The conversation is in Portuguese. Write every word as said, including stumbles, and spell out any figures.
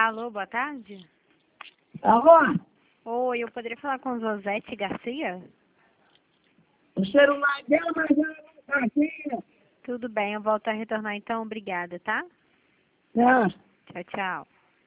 Alô, boa tarde. Alô? Oi, eu poderia falar com Josete Garcia? O celular dela, mas ela não está aqui. Tudo bem, eu volto a retornar então. Obrigada, tá? Tá. Tchau, tchau.